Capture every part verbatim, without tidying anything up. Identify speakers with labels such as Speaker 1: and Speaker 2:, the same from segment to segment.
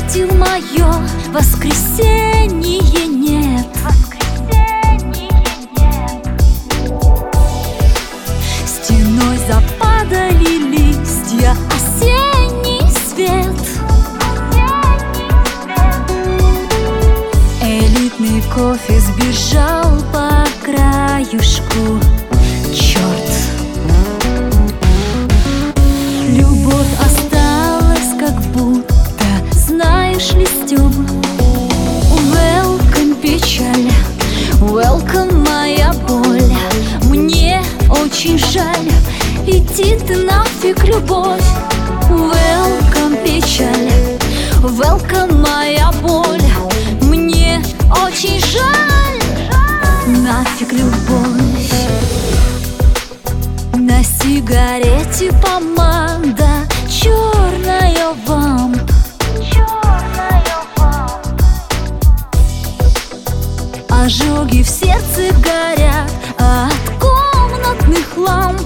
Speaker 1: встретил мое воскресенье нет. Стеной западали листья, осенний свет. Элитный кофе сбежал по краюшку. Черт, любовь осталась, как будто, знаешь ли, Стёб. Welcome, печаль, welcome, моя боль. Мне очень жаль, иди ты нафиг, любовь. Welcome, печаль, welcome, моя боль. Мне очень жаль, нафиг, любовь. На сигарете помада, черная вамп. Ожоги в сердце горят от комнатных ламп.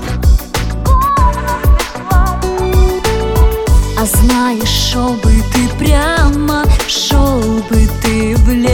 Speaker 1: А знаешь, шел бы ты прямо, шел бы ты в лес.